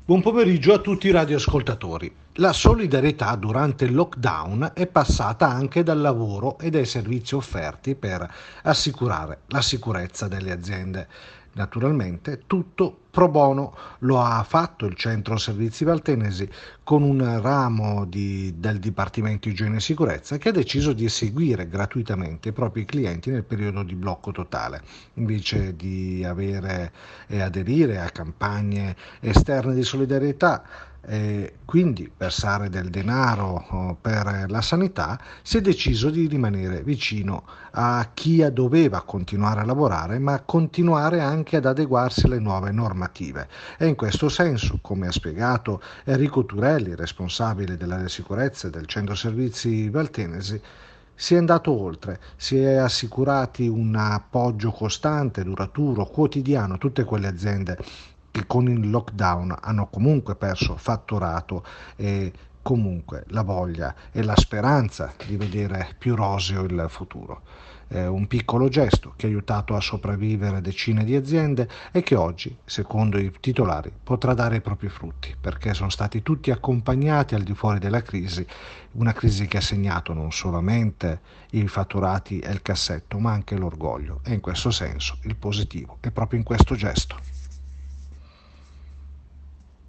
Buon pomeriggio a tutti i radioascoltatori. La solidarietà durante il lockdown è passata anche dal lavoro e dai servizi offerti per assicurare la sicurezza delle aziende. Naturalmente tutto pro bono. Lo ha fatto il Centro Servizi Valtenesi con un ramo del Dipartimento Igiene e Sicurezza che ha deciso di eseguire gratuitamente i propri clienti nel periodo di blocco totale, invece di avere e aderire a campagne esterne di solidarietà, quindi versare del denaro per la sanità. Si è deciso di rimanere vicino a chi doveva continuare a lavorare, ma continuare anche ad adeguarsi alle nuove normative. E in questo senso, come ha spiegato Enrico Turelli, responsabile dell'area sicurezza del Centro Servizi Valtenesi, si è andato oltre, si è assicurati un appoggio costante, duraturo, quotidiano a tutte quelle aziende che con il lockdown hanno comunque perso fatturato e comunque la voglia e la speranza di vedere più roseo il futuro. Un piccolo gesto che ha aiutato a sopravvivere decine di aziende e che oggi, secondo i titolari, potrà dare i propri frutti, perché sono stati tutti accompagnati al di fuori della crisi, una crisi che ha segnato non solamente i fatturati e il cassetto, ma anche l'orgoglio, e in questo senso il positivo è proprio in questo gesto.